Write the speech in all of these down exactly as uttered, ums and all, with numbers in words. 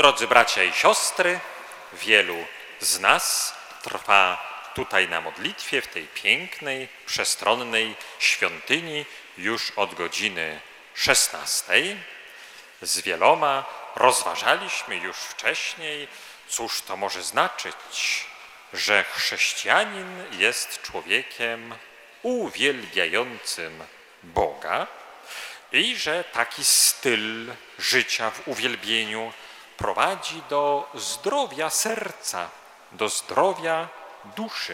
Drodzy bracia i siostry, wielu z nas trwa tutaj na modlitwie w tej pięknej, przestronnej świątyni już od godziny szesnastej. Z wieloma rozważaliśmy już wcześniej, cóż to może znaczyć, że chrześcijanin jest człowiekiem uwielbiającym Boga i że taki styl życia w uwielbieniu prowadzi do zdrowia serca, do zdrowia duszy.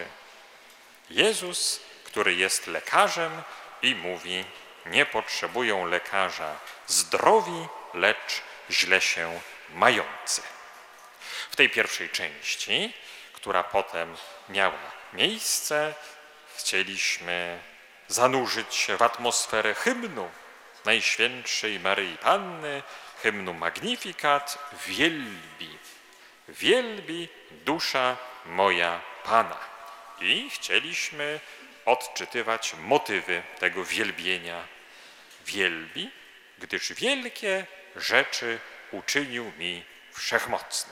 Jezus, który jest lekarzem i mówi: nie potrzebują lekarza zdrowi, lecz źle się mający. W tej pierwszej części, która potem miała miejsce, chcieliśmy zanurzyć się w atmosferę hymnu Najświętszej Maryi Panny, hymnu Magnificat, wielbi, wielbi dusza moja Pana. I chcieliśmy odczytywać motywy tego wielbienia. Wielbi, gdyż wielkie rzeczy uczynił mi Wszechmocny.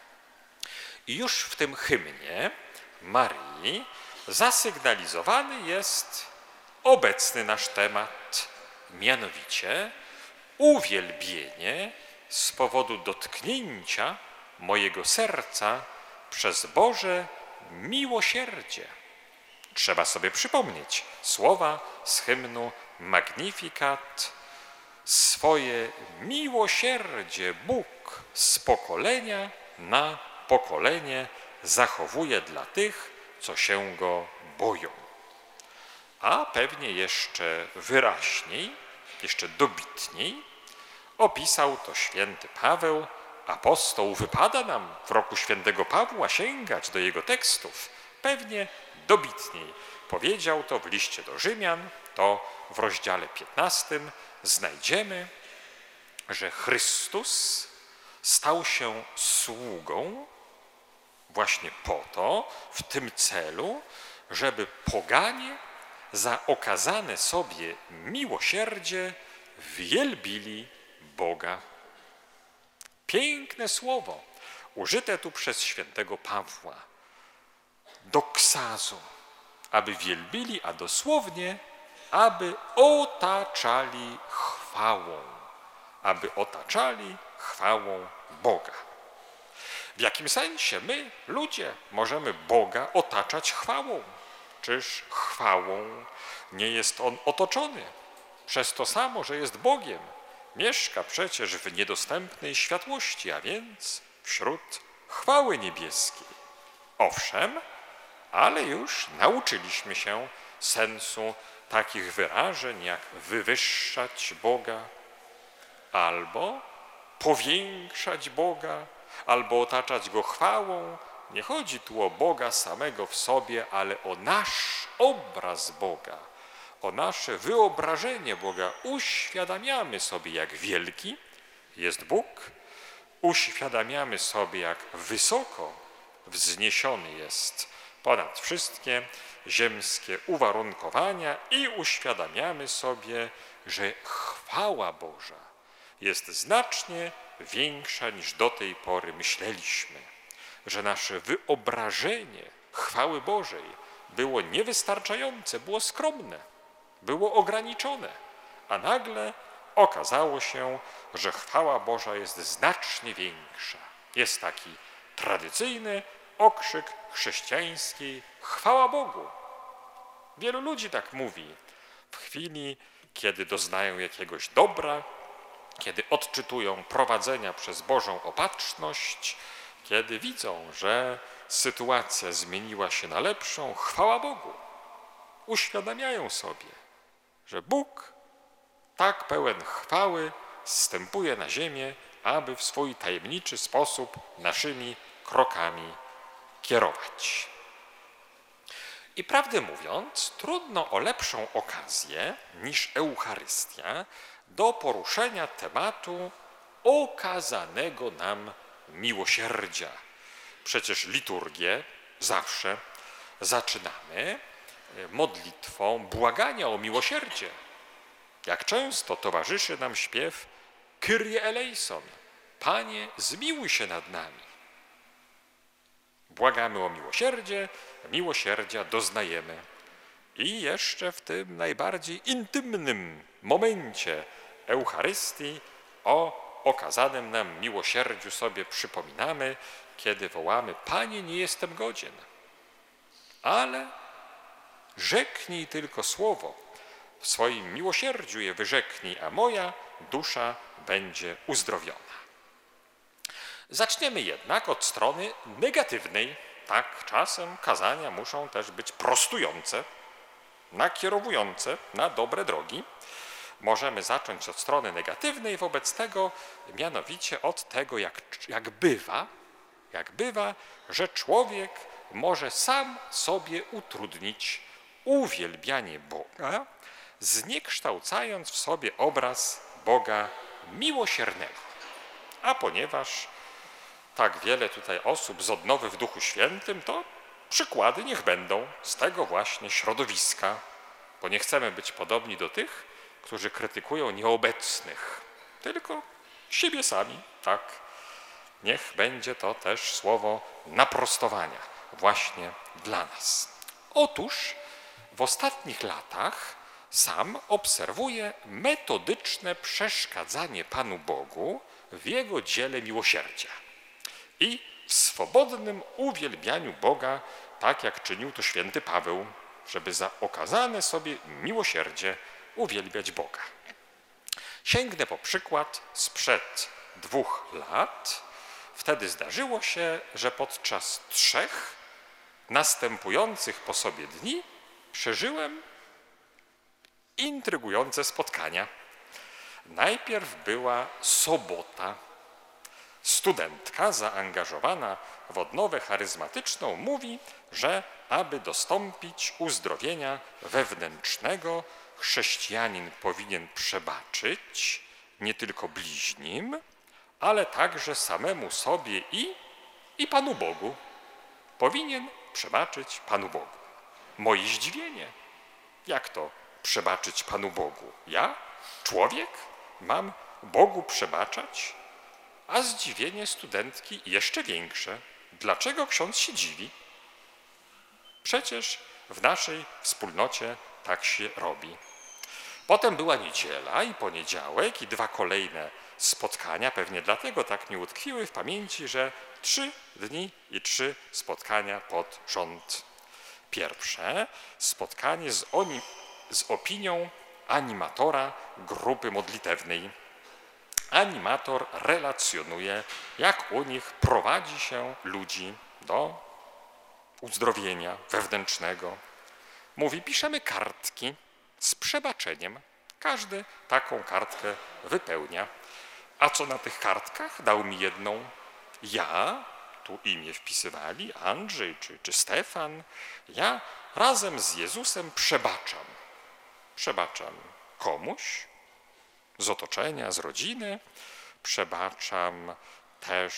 I już w tym hymnie Maryi zasygnalizowany jest obecny nasz temat, mianowicie uwielbienie z powodu dotknięcia mojego serca przez Boże miłosierdzie. Trzeba sobie przypomnieć słowa z hymnu Magnificat. Swoje miłosierdzie Bóg z pokolenia na pokolenie zachowuje dla tych, co się Go boją. A pewnie jeszcze wyraźniej, jeszcze dobitniej opisał to święty Paweł, apostoł. Wypada nam w roku świętego Pawła sięgać do jego tekstów. Pewnie dobitniej powiedział to w liście do Rzymian, to w rozdziale piętnastym znajdziemy, że Chrystus stał się sługą właśnie po to, w tym celu, żeby poganie za okazane sobie miłosierdzie wielbili Boga. Piękne słowo, użyte tu przez świętego Pawła. Doksazo, aby wielbili, a dosłownie, aby otaczali chwałą, aby otaczali chwałą Boga. W jakim sensie my, ludzie, możemy Boga otaczać chwałą? Czyż chwałą nie jest On otoczony przez to samo, że jest Bogiem? Mieszka przecież w niedostępnej światłości, a więc wśród chwały niebieskiej. Owszem, ale już nauczyliśmy się sensu takich wyrażeń jak wywyższać Boga, albo powiększać Boga, albo otaczać Go chwałą. Nie chodzi tu o Boga samego w sobie, ale o nasz obraz Boga, o nasze wyobrażenie Boga. Uświadamiamy sobie, jak wielki jest Bóg, uświadamiamy sobie, jak wysoko wzniesiony jest ponad wszystkie ziemskie uwarunkowania i uświadamiamy sobie, że chwała Boża jest znacznie większa niż do tej pory myśleliśmy, że nasze wyobrażenie chwały Bożej było niewystarczające, było skromne, było ograniczone, a nagle okazało się, że chwała Boża jest znacznie większa. Jest taki tradycyjny okrzyk chrześcijański: chwała Bogu. Wielu ludzi tak mówi w chwili, kiedy doznają jakiegoś dobra, kiedy odczytują prowadzenia przez Bożą opatrzność, kiedy widzą, że sytuacja zmieniła się na lepszą. Chwała Bogu. Uświadamiają sobie, że Bóg tak pełen chwały zstępuje na ziemię, aby w swój tajemniczy sposób naszymi krokami kierować. I prawdę mówiąc, trudno o lepszą okazję niż Eucharystia do poruszenia tematu okazanego nam miłosierdzia. Przecież liturgię zawsze zaczynamy modlitwą błagania o miłosierdzie. Jak często towarzyszy nam śpiew Kyrie eleison, Panie, zmiłuj się nad nami. Błagamy o miłosierdzie, miłosierdzia doznajemy. I jeszcze w tym najbardziej intymnym momencie Eucharystii o okazanym nam miłosierdziu sobie przypominamy, kiedy wołamy: Panie, nie jestem godzien, ale rzeknij tylko słowo, w swoim miłosierdziu je wyrzeknij, a moja dusza będzie uzdrowiona. Zaczniemy jednak od strony negatywnej. Tak, czasem kazania muszą też być prostujące, nakierowujące na dobre drogi. Możemy zacząć od strony negatywnej wobec tego, mianowicie od tego, jak, jak bywa, jak bywa, że człowiek może sam sobie utrudnić uwielbianie Boga, zniekształcając w sobie obraz Boga miłosiernego. A ponieważ tak wiele tutaj osób z odnowy w Duchu Świętym, to przykłady niech będą z tego właśnie środowiska, bo nie chcemy być podobni do tych, którzy krytykują nieobecnych, tylko siebie sami, tak. Niech będzie to też słowo naprostowania właśnie dla nas. Otóż w ostatnich latach sam obserwuję metodyczne przeszkadzanie Panu Bogu w Jego dziele miłosierdzia i w swobodnym uwielbianiu Boga, tak jak czynił to święty Paweł, żeby za okazane sobie miłosierdzie uwielbiać Boga. Sięgnę po przykład sprzed dwóch lat. Wtedy zdarzyło się, że podczas trzech następujących po sobie dni przeżyłem intrygujące spotkania. Najpierw była sobota. Studentka zaangażowana w odnowę charyzmatyczną mówi, że aby dostąpić uzdrowienia wewnętrznego, chrześcijanin powinien przebaczyć nie tylko bliźnim, ale także samemu sobie i, i Panu Bogu. Powinien przebaczyć Panu Bogu. Moje zdziwienie. Jak to przebaczyć Panu Bogu? Ja, człowiek, mam Bogu przebaczać? A zdziwienie studentki jeszcze większe. Dlaczego ksiądz się dziwi? Przecież w naszej wspólnocie tak się robi. Potem była niedziela i poniedziałek i dwa kolejne spotkania. Pewnie dlatego tak mi utkwiły w pamięci, że trzy dni i trzy spotkania pod rząd. Pierwsze spotkanie z, oni, z opinią animatora grupy modlitewnej. Animator relacjonuje, jak u nich prowadzi się ludzi do uzdrowienia wewnętrznego. Mówi, piszemy kartki z przebaczeniem. Każdy taką kartkę wypełnia. A co na tych kartkach? Dał mi jedną. Ja, tu imię wpisywali, Andrzej czy, czy Stefan, ja razem z Jezusem przebaczam. Przebaczam komuś z otoczenia, z rodziny, przebaczam też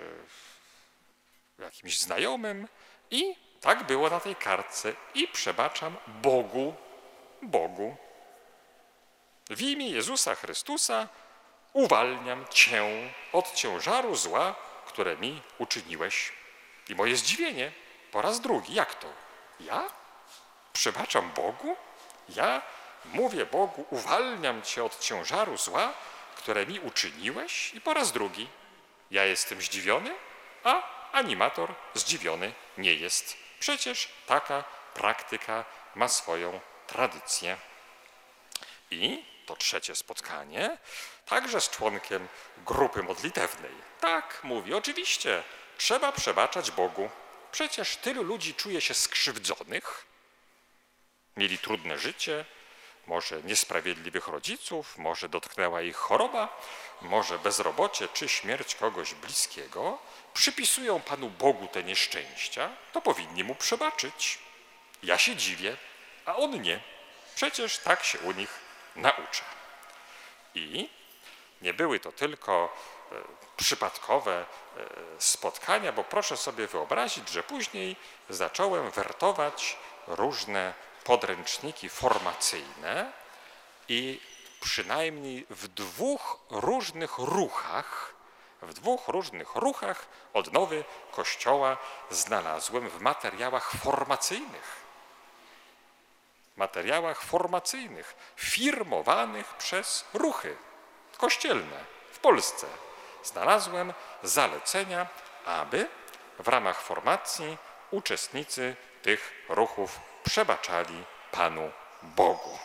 jakimś znajomym i tak było na tej kartce i przebaczam Bogu, Bogu. W imię Jezusa Chrystusa uwalniam Cię od ciężaru zła, które mi uczyniłeś. I moje zdziwienie po raz drugi, jak to? Ja przebaczam Bogu? Ja mówię Bogu, uwalniam Cię od ciężaru zła, które mi uczyniłeś? I po raz drugi, ja jestem zdziwiony, a animator zdziwiony nie jest. Przecież taka praktyka ma swoją tradycję. I to trzecie spotkanie, także z członkiem grupy modlitewnej. Tak, mówi, oczywiście, trzeba przebaczać Bogu. Przecież tylu ludzi czuje się skrzywdzonych, mieli trudne życie, może niesprawiedliwych rodziców, może dotknęła ich choroba, może bezrobocie czy śmierć kogoś bliskiego, przypisują Panu Bogu te nieszczęścia, to powinni Mu przebaczyć. Ja się dziwię, a On nie. Przecież tak się u nich naucza. I nie były to tylko e, przypadkowe e, spotkania, bo proszę sobie wyobrazić, że później zacząłem wertować różne podręczniki formacyjne i przynajmniej w dwóch różnych ruchach W dwóch różnych ruchach odnowy Kościoła znalazłem w materiałach formacyjnych. Materiałach formacyjnych, firmowanych przez ruchy kościelne w Polsce. Znalazłem zalecenia, aby w ramach formacji uczestnicy tych ruchów przebaczali Panu Bogu.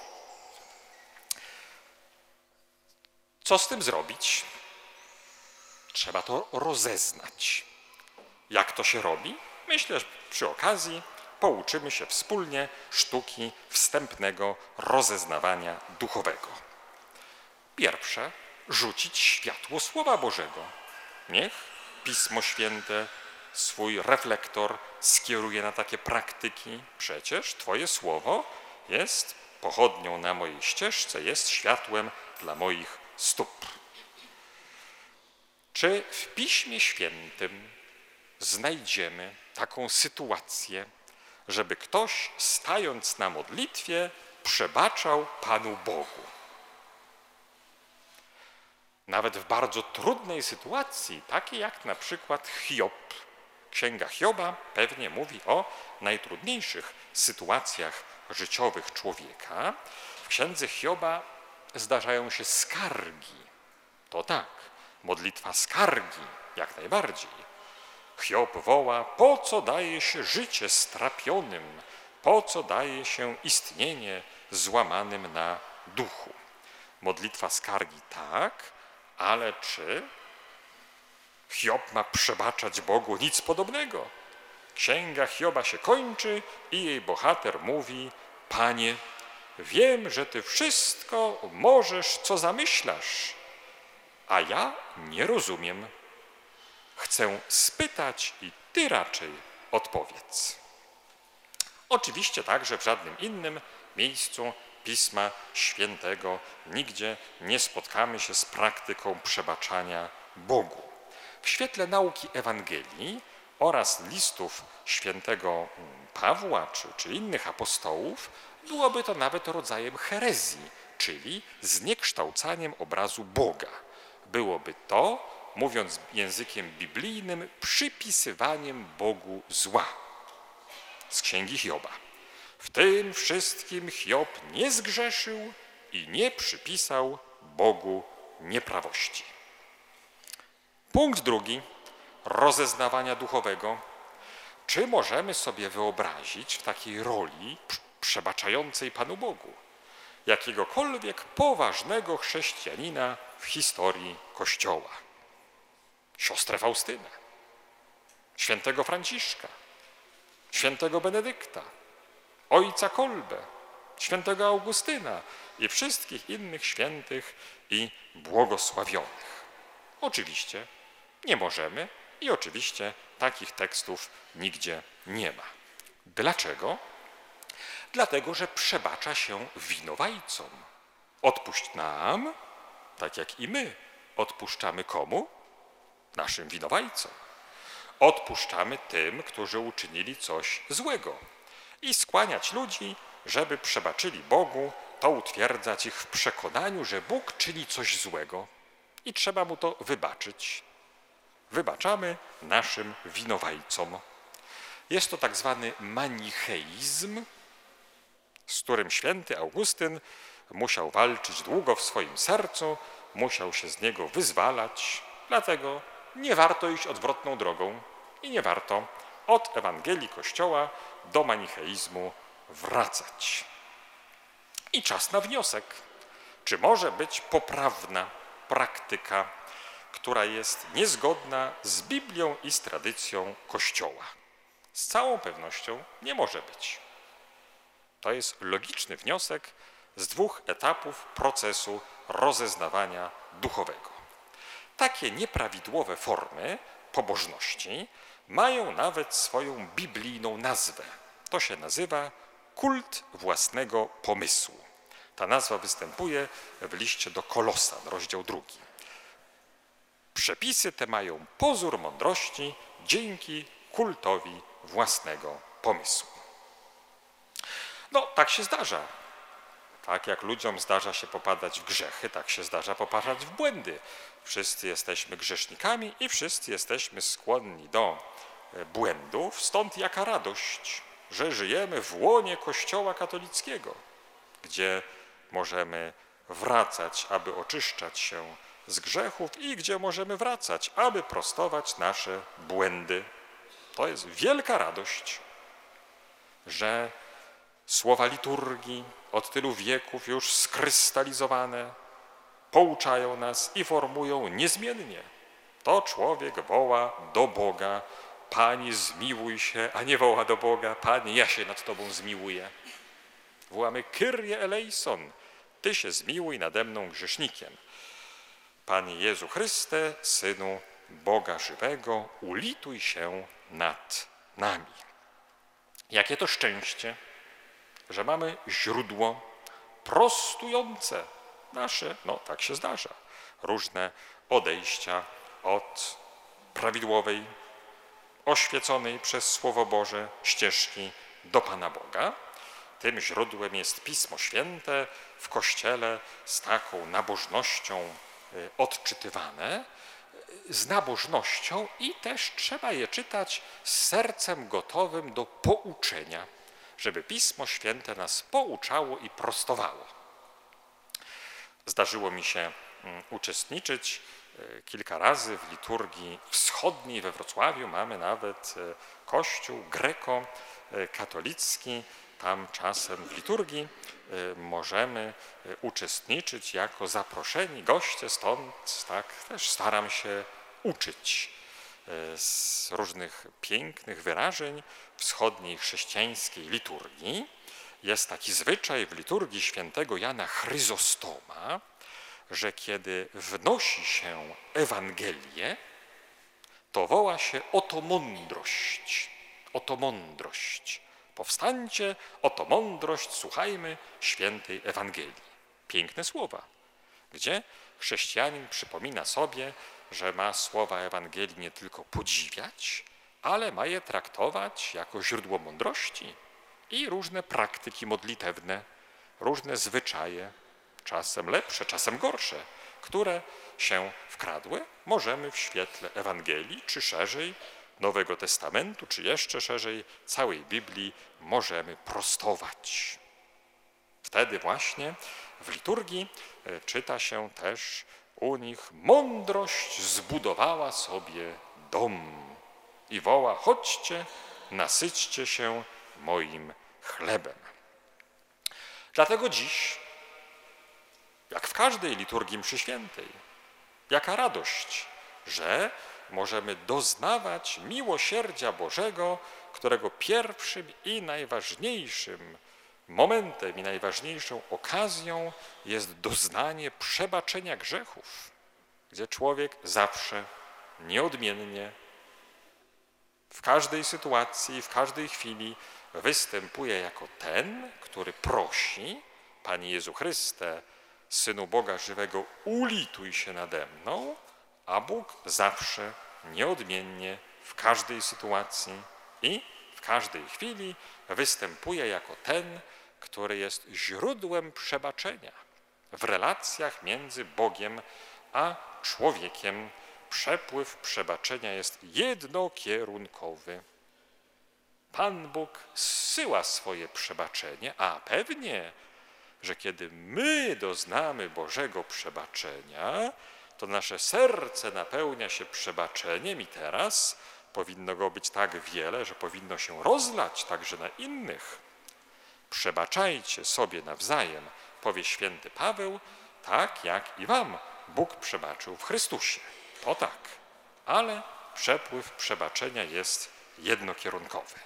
Co z tym zrobić? Trzeba to rozeznać. Jak to się robi? Myślę, że przy okazji pouczymy się wspólnie sztuki wstępnego rozeznawania duchowego. Pierwsze, rzucić światło Słowa Bożego. Niech Pismo Święte swój reflektor skieruje na takie praktyki. Przecież Twoje Słowo jest pochodnią na mojej ścieżce, jest światłem dla moich stóp. Czy w Piśmie Świętym znajdziemy taką sytuację, żeby ktoś, stając na modlitwie, przebaczał Panu Bogu? Nawet w bardzo trudnej sytuacji, takiej jak na przykład Hiob. Księga Hioba pewnie mówi o najtrudniejszych sytuacjach życiowych człowieka. W księdze Hioba zdarzają się skargi. To tak, modlitwa skargi, jak najbardziej. Hiob woła, po co daje się życie strapionym, po co daje się istnienie złamanym na duchu. Modlitwa skargi tak, ale czy Hiob ma przebaczać Bogu? Nic podobnego. Księga Hioba się kończy i jej bohater mówi, Panie, wiem, że Ty wszystko możesz, co zamyślasz, a ja nie rozumiem. Chcę spytać i Ty raczej odpowiedz. Oczywiście także w żadnym innym miejscu Pisma Świętego nigdzie nie spotkamy się z praktyką przebaczania Bogu. W świetle nauki Ewangelii oraz listów świętego Pawła czy, czy innych apostołów byłoby to nawet rodzajem herezji, czyli zniekształcaniem obrazu Boga. Byłoby to, mówiąc językiem biblijnym, przypisywaniem Bogu zła. Z księgi Hioba. W tym wszystkim Hiob nie zgrzeszył i nie przypisał Bogu nieprawości. Punkt drugi, rozeznawania duchowego. Czy możemy sobie wyobrazić w takiej roli przebaczającej Panu Bogu jakiegokolwiek poważnego chrześcijanina w historii Kościoła? Siostrę Faustynę, świętego Franciszka, świętego Benedykta, ojca Kolbę, świętego Augustyna i wszystkich innych świętych i błogosławionych. Oczywiście nie możemy i oczywiście takich tekstów nigdzie nie ma. Dlaczego? Dlatego, że przebacza się winowajcom. Odpuść nam, tak jak i my odpuszczamy komu? Naszym winowajcom. Odpuszczamy tym, którzy uczynili coś złego. I skłaniać ludzi, żeby przebaczyli Bogu, to utwierdzać ich w przekonaniu, że Bóg czyni coś złego i trzeba mu to wybaczyć. Wybaczamy naszym winowajcom. Jest to tak zwany manicheizm, z którym święty Augustyn musiał walczyć długo w swoim sercu, musiał się z niego wyzwalać, dlatego nie warto iść odwrotną drogą i nie warto od Ewangelii Kościoła do manicheizmu wracać. I czas na wniosek. Czy może być poprawna praktyka, która jest niezgodna z Biblią i z tradycją Kościoła? Z całą pewnością nie może być. To jest logiczny wniosek z dwóch etapów procesu rozeznawania duchowego. Takie nieprawidłowe formy pobożności mają nawet swoją biblijną nazwę. To się nazywa kult własnego pomysłu. Ta nazwa występuje w liście do Kolosan, rozdział drugi. Przepisy te mają pozór mądrości dzięki kultowi własnego pomysłu. No, tak się zdarza. Tak jak ludziom zdarza się popadać w grzechy, tak się zdarza popadać w błędy. Wszyscy jesteśmy grzesznikami i wszyscy jesteśmy skłonni do błędów, stąd jaka radość, że żyjemy w łonie Kościoła katolickiego, gdzie możemy wracać, aby oczyszczać się z grzechów i gdzie możemy wracać, aby prostować nasze błędy. To jest wielka radość, że słowa liturgii od tylu wieków już skrystalizowane pouczają nas i formują niezmiennie. To człowiek woła do Boga: Pani, zmiłuj się, a nie woła do Boga: Panie, ja się nad Tobą zmiłuję. Wołamy: Kyrie eleison, Ty się zmiłuj nade mną grzesznikiem. Panie Jezu Chryste, Synu Boga żywego, ulituj się nad nami. Jakie to szczęście, że mamy źródło prostujące nasze, no tak się zdarza, różne odejścia od prawidłowej, oświeconej przez Słowo Boże ścieżki do Pana Boga. Tym źródłem jest Pismo Święte, w Kościele z taką nabożnością odczytywane, z nabożnością i też trzeba je czytać z sercem gotowym do pouczenia, żeby Pismo Święte nas pouczało i prostowało. Zdarzyło mi się uczestniczyć kilka razy w liturgii wschodniej we Wrocławiu. Mamy nawet kościół greko-katolicki. Tam czasem w liturgii możemy uczestniczyć jako zaproszeni goście, stąd tak też staram się uczyć z różnych pięknych wyrażeń wschodniej chrześcijańskiej liturgii. Jest taki zwyczaj w liturgii świętego Jana Chryzostoma, że kiedy wnosi się Ewangelię, to woła się: oto mądrość, oto mądrość. Powstańcie, oto mądrość, słuchajmy świętej Ewangelii. Piękne słowa, gdzie chrześcijanin przypomina sobie, że ma słowa Ewangelii nie tylko podziwiać, ale ma je traktować jako źródło mądrości i różne praktyki modlitewne, różne zwyczaje, czasem lepsze, czasem gorsze, które się wkradły, możemy w świetle Ewangelii, czy szerzej Nowego Testamentu, czy jeszcze szerzej całej Biblii możemy prostować. Wtedy właśnie w liturgii czyta się też u nich: mądrość zbudowała sobie dom i woła: chodźcie, nasyćcie się moim chlebem. Dlatego dziś, jak w każdej liturgii mszy świętej, jaka radość, że możemy doznawać miłosierdzia Bożego, którego pierwszym i najważniejszym momentem i najważniejszą okazją jest doznanie przebaczenia grzechów, gdzie człowiek zawsze, nieodmiennie, w każdej sytuacji, w każdej chwili występuje jako ten, który prosi: Panie Jezu Chryste, Synu Boga żywego, ulituj się nade mną, a Bóg zawsze, nieodmiennie, w każdej sytuacji i w każdej chwili występuje jako ten, który jest źródłem przebaczenia. W relacjach między Bogiem a człowiekiem przepływ przebaczenia jest jednokierunkowy. Pan Bóg zsyła swoje przebaczenie, a pewnie, że kiedy my doznamy Bożego przebaczenia, to nasze serce napełnia się przebaczeniem i teraz powinno go być tak wiele, że powinno się rozlać także na innych. Przebaczajcie sobie nawzajem, powie święty Paweł, tak jak i wam Bóg przebaczył w Chrystusie. To tak, ale przepływ przebaczenia jest jednokierunkowy.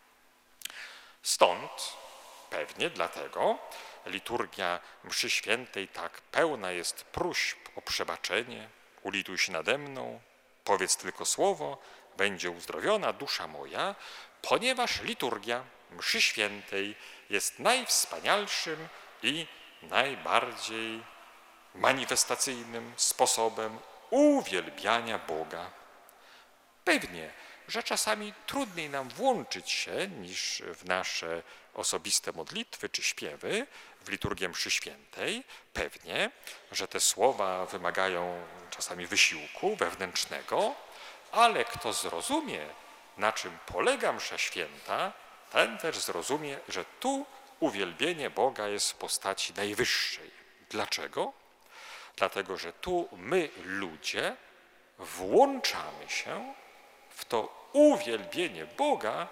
Stąd pewnie dlatego liturgia mszy świętej tak pełna jest próśb o przebaczenie: ulituj się nade mną, powiedz tylko słowo, będzie uzdrowiona dusza moja, ponieważ liturgia mszy świętej jest najwspanialszym i najbardziej manifestacyjnym sposobem uwielbiania Boga. Pewnie, że czasami trudniej nam włączyć się niż w nasze osobiste modlitwy czy śpiewy w liturgię mszy świętej, pewnie, że te słowa wymagają czasami wysiłku wewnętrznego, ale kto zrozumie, na czym polega msza święta, ten też zrozumie, że tu uwielbienie Boga jest w postaci najwyższej. Dlaczego? Dlatego, że tu my, ludzie, włączamy się w to uwielbienie Boga,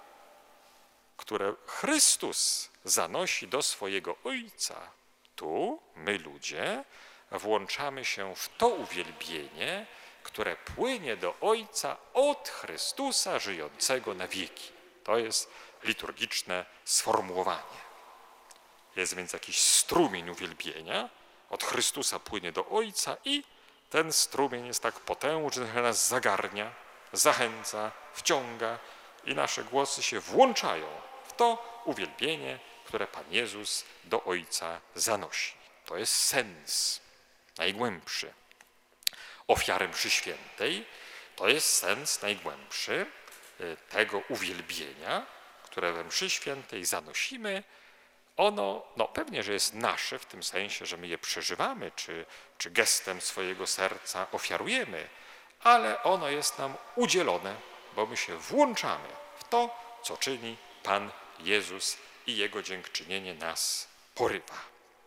które Chrystus zanosi do swojego Ojca. Tu my, ludzie, włączamy się w to uwielbienie, które płynie do Ojca od Chrystusa żyjącego na wieki. To jest liturgiczne sformułowanie. Jest więc jakiś strumień uwielbienia, od Chrystusa płynie do Ojca i ten strumień jest tak potężny, że nas zagarnia, zachęca, wciąga i nasze głosy się włączają w to uwielbienie, które Pan Jezus do Ojca zanosi. To jest sens najgłębszy ofiary mszy świętej. To jest sens najgłębszy tego uwielbienia, które we mszy świętej zanosimy. Ono no pewnie, że jest nasze w tym sensie, że my je przeżywamy, czy, czy gestem swojego serca ofiarujemy, ale ono jest nam udzielone, bo my się włączamy w to, co czyni Pan Jezus i Jego dziękczynienie nas porywa.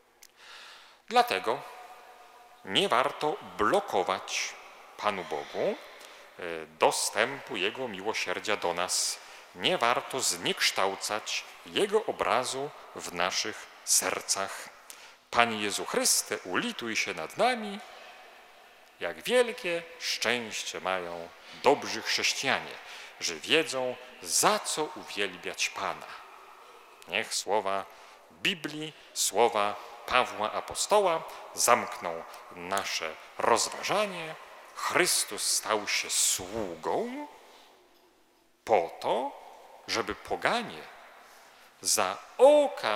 Dlatego nie warto blokować Panu Bogu dostępu Jego miłosierdzia do nas. Nie warto zniekształcać Jego obrazu w naszych sercach. Panie Jezu Chryste, ulituj się nad nami, jak wielkie szczęście mają dobrzy chrześcijanie, że wiedzą, za co uwielbiać Pana. Niech słowa Biblii, słowa Pawła Apostoła zamkną nasze rozważanie. Chrystus stał się sługą po to, żeby poganie za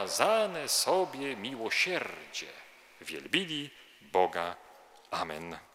okazane sobie miłosierdzie wielbili Boga. Amen.